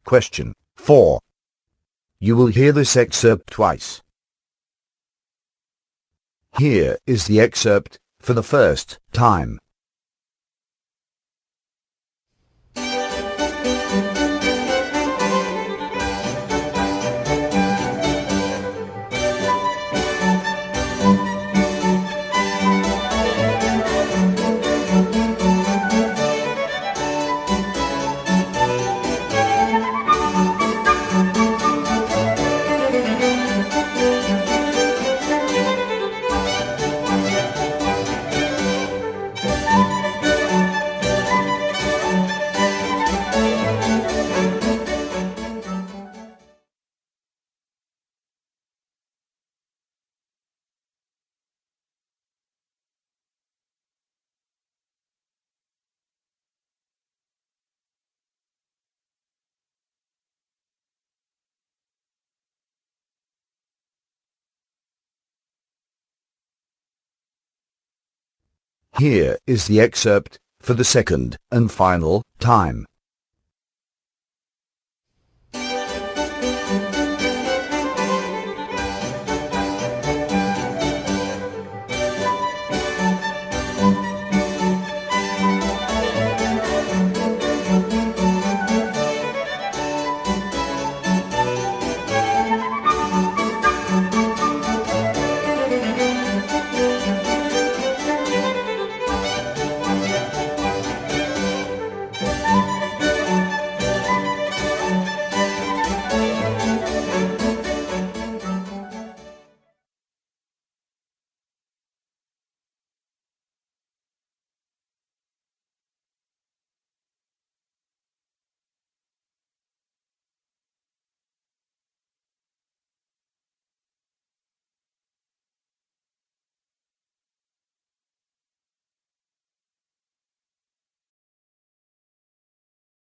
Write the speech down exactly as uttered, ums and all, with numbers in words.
Question four. You will hear this excerpt twice. Here is the excerpt for the first time. Here is the excerpt for the second and final time.